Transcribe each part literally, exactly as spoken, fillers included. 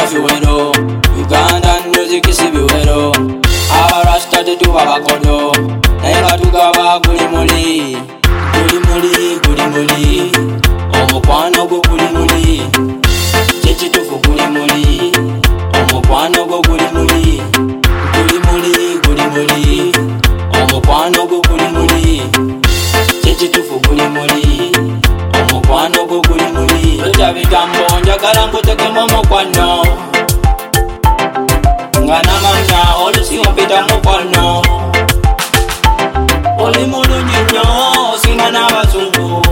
Ghana fiwero, Ugandan music isibiwero. Aba rasta tetuba bakodo, naye batugaba guli muli, guli muli, guli muli. Omukwano gwo guli muli, kyekituufu guli muli. Omukwano gwo guli muli, guli muli, guli muli. Omukwano gwo guli muli, kyekituufu guli muli. Omukwano gwo guli muli. Lotya bigambo njagala nkutekemu omukwano, nga namanya olusi ompita mukwano. Oli mulungi nnyo osinga n'abazungu,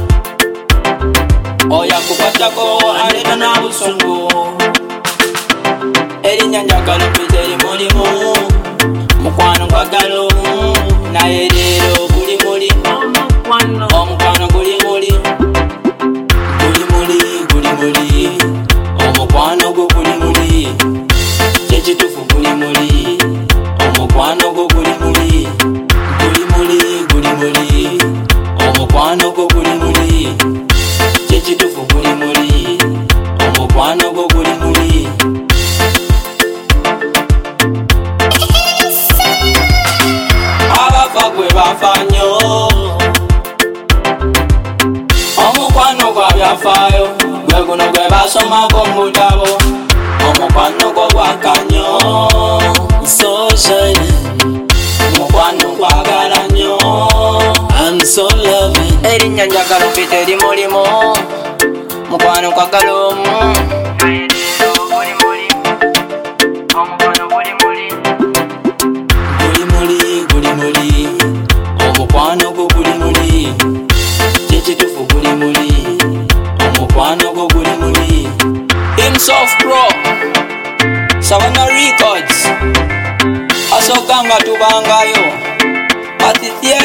oyakukwatako aleeta n'abusungu. Erinnya njagala mpita eri mulimu, mukwano nkwagala omu, naye leero guli muli. Omukwano guli muli, guli muli, guli muli. Omukwano gwo guli muli, kyekituufu guli muli. Omukwano gwo guli muli, guli muli, guli muli. Omukwano gwo guli muli, kyekituufu guli muli. Omukwano gwo guli muli. Abafa gwe bafa nnyo, omukwano gwa byafaayo gwe guno gwe basomako mu butabo. Omukwano gwo gwaka nnyo, so shining. Omukwano gwagala nnyo, I'm so loving. Erinnya njagala mpita eri mulimu, mukwano nkwagala omu. Guli muli, guli muli. Omukwano gwo guli muli, kyekituufu guli muli. Omukwano gwo guli muli. Himself Pro, Savannah Records, asooka nga tubangayo Patithia.